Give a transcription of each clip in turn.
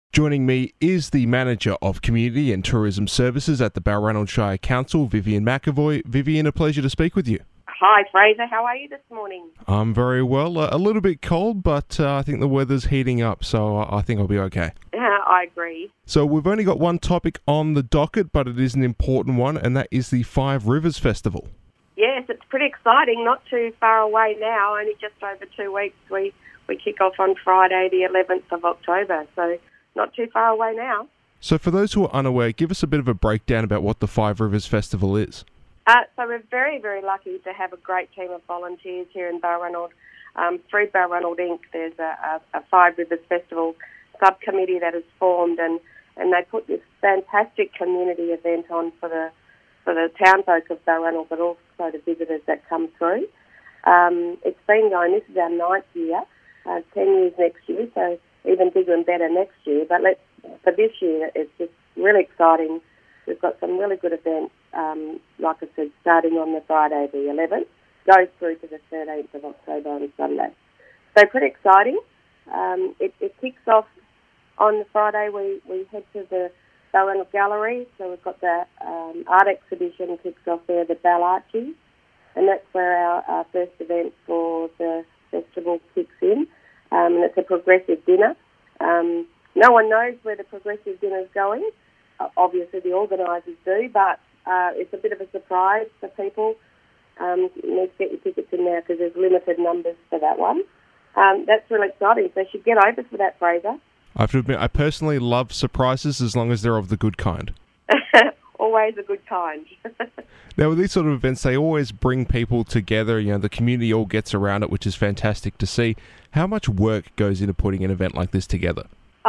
Joining me is the Manager of Community and Tourism Services at the Balranald Shire Council, Vivian McAvoy. Vivian, a pleasure to speak with you. Hi, Fraser. How are you this morning? I'm very well. A little bit cold, but I think the weather's heating up, so I think I'll be okay. I agree. So we've only got one topic on the docket, but it is an important one, and that is the Five Rivers Festival. Yes, it's pretty exciting. Not too far away now, only just over 2 weeks. We kick off on Friday, the 11th of October, so not too far away now. So for those who are unaware, give us a bit of a breakdown about what the Five Rivers Festival is. So we're very, very lucky to have a great team of volunteers here in Balranald. Through Balranald Inc., there's a Five Rivers Festival subcommittee that is formed, and they put this fantastic community event on for the townfolk of Balranald, but also the visitors that come through. It's been going, this is our 9th year, 10 years next year, so even bigger and better next year. But for this year, it's just really exciting. We've got some really good events, like I said, starting on the Friday the 11th, goes through to the 13th of October on Sunday. So pretty exciting. It kicks off on the Friday. We head to the Balranald Gallery, so we've got the art exhibition kicks off there, the Bal Archie, and that's where our first event for the festival kicks in, and it's a progressive dinner. No one knows where the progressive dinner is going. Obviously the organisers do, but it's a bit of a surprise for people. You need to get your tickets in now because there's limited numbers for that one. That's really exciting, so you should get over for that, Fraser. I have to admit, I personally love surprises as long as they're of the good kind. Always a good kind. Now, with these sort of events, they always bring people together. You know, the community all gets around it, which is fantastic to see. How much work goes into putting an event like this together?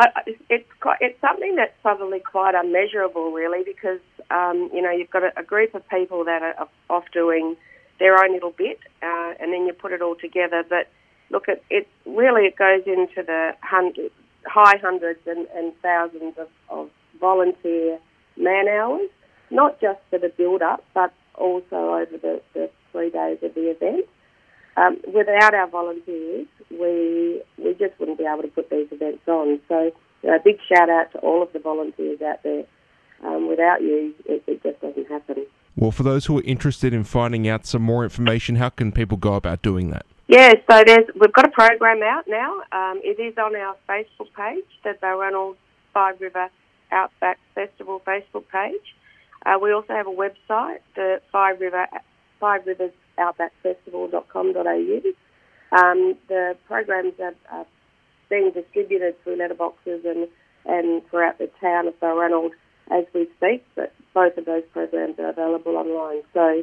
It's something that's probably quite unmeasurable, really, because you've got a group of people that are off doing their own little bit, and then you put it all together. But look, it goes into the high hundreds and thousands of volunteer man hours, not just for the build-up, but also over the 3 days of the event. Without our volunteers, we just wouldn't be able to put these events on. So, a big shout-out to all of the volunteers out there. Without you, it just doesn't happen. Well, for those who are interested in finding out some more information, how can people go about doing that? Yeah, so we've got a program out now. It is on our Facebook page, the Balranald Five River Outback Festival Facebook page. We also have a website, the Five Rivers outbackfestival.com.au. The programs are being distributed through letterboxes and throughout the town of Balranald as we speak, but both of those programs are available online. So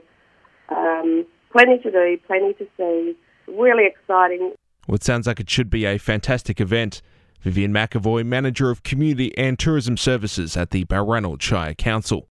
plenty to do, plenty to see, really exciting. Well, it sounds like it should be a fantastic event. Vivian McAvoy, Manager of Community and Tourism Services at the Balranald Shire Council.